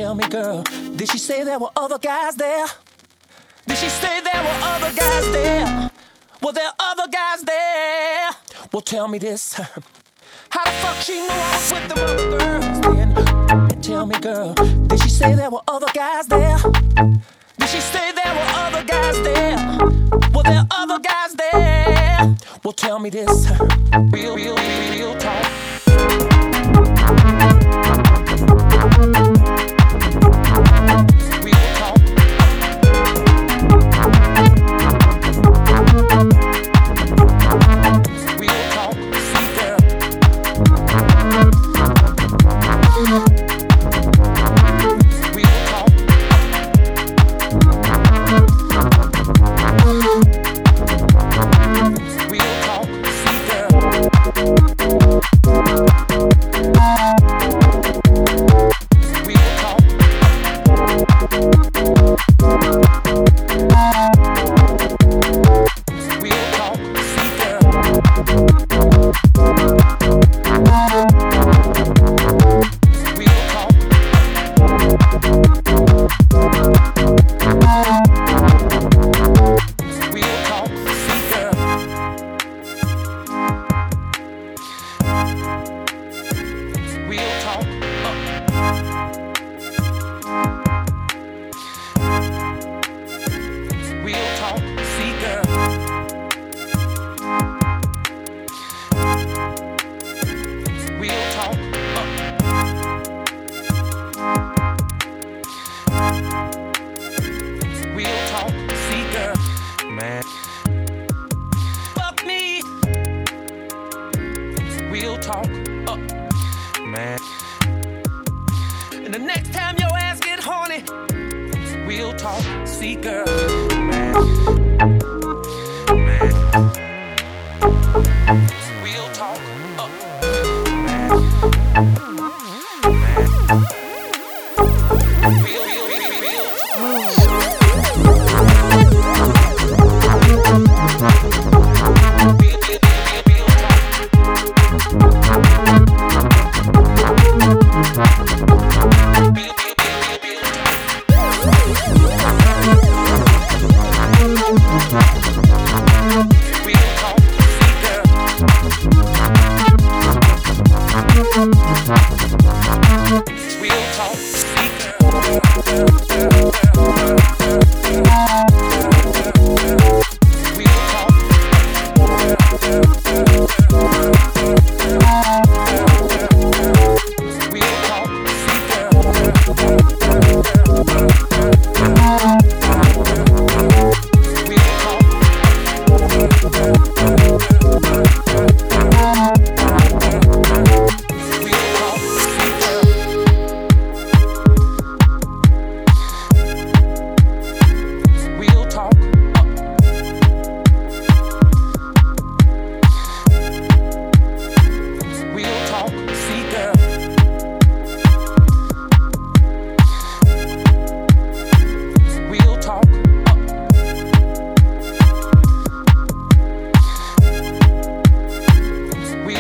tell me, girl, did she say there were other guys there? Did she say there were other guys there? Were there other guys there? Well, tell me this. How the fuck she knew I was with them other girls then? Tell me, girl, did she say there were other guys there? Did she say there were other guys there? Were there other guys there? Well, tell me this. Real talk. And the next time your ass get horny, real talk, see girl, man, real talk,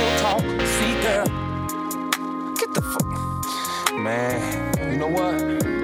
man, you know what?